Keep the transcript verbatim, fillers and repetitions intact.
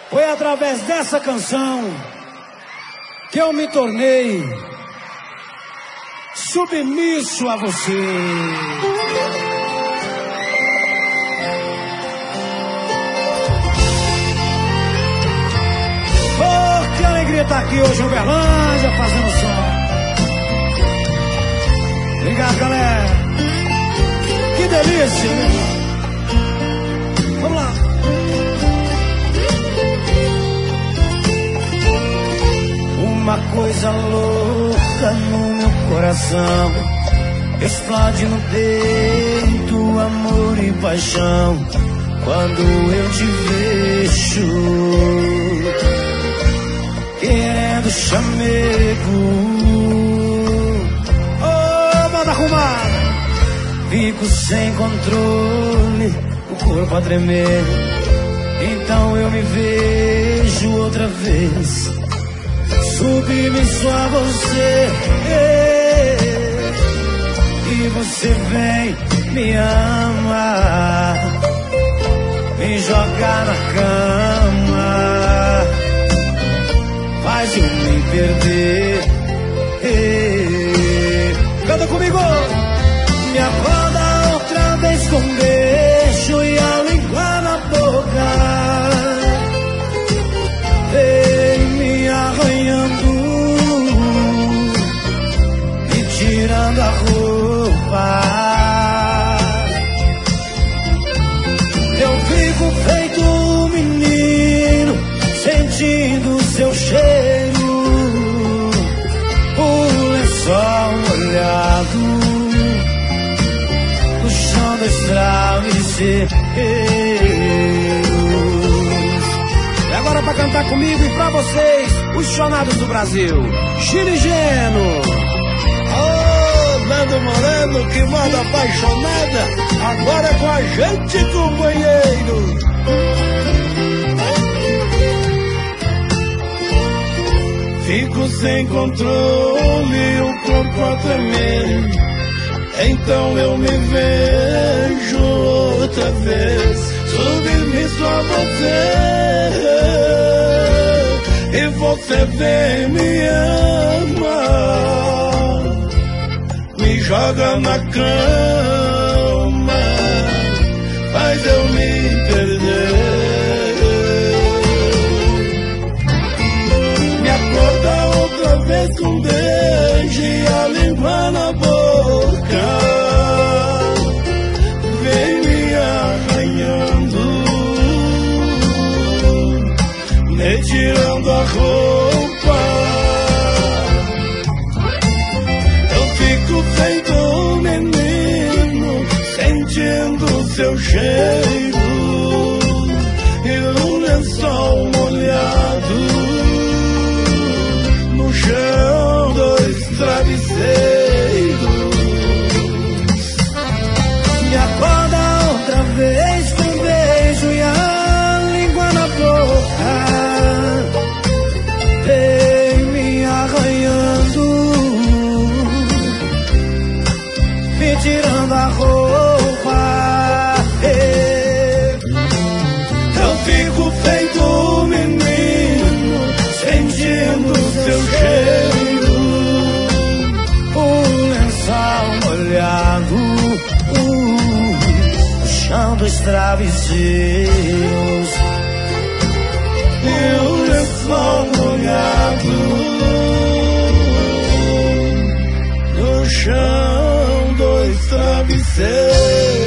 Foi através dessa canção que eu me tornei submisso a você. Oh, que alegria estar aqui hoje em Uberlândia fazendo som. Obrigado, galera. Que delícia, né? Vamos lá. Uma coisa louca no meu coração, explode no peito amor e paixão quando eu te vejo querendo chamego. Oh, manda arrumar. Fico sem controle, o corpo a tremer. Então eu me vejo outra vez, submisso a você, e você vem me amar, me jogar na cama, faz eu me perder. Canta comigo! Me acorda outra vez com um beijo e a língua na boca, vem me arranhando, me tirando a roupa. Eu fico feito um menino, sentindo seu cheiro, o lençol molhado no chão dos travesseiros. E agora pra cantar comigo e pra vocês, os chonados do Brasil, Gil e Geno. Oh, Nando Moreno, que moda apaixonada, agora com a gente, companheiro. Fico sem controle, o corpo a tremer, então eu me vejo outra vez, submisso a você, e você vem me amar, me joga na cama, faz eu me perder. Me acorda outra vez com um beijo e a língua na boca, vem me arranhando, me tirando a roupa. Eu fico feito um menino, sentindo seu cheiro e um lençol molhado no chão dos travesseiros. Me acorda outra vez com um beijo e a língua na boca, vem me arranhando, me tirando a roupa. Eu fico feito um menino, sentindo seu cheiro, o lençol molhado, uh, o chão dos travesseiros, e o lençol molhado no chão dos travesseiros.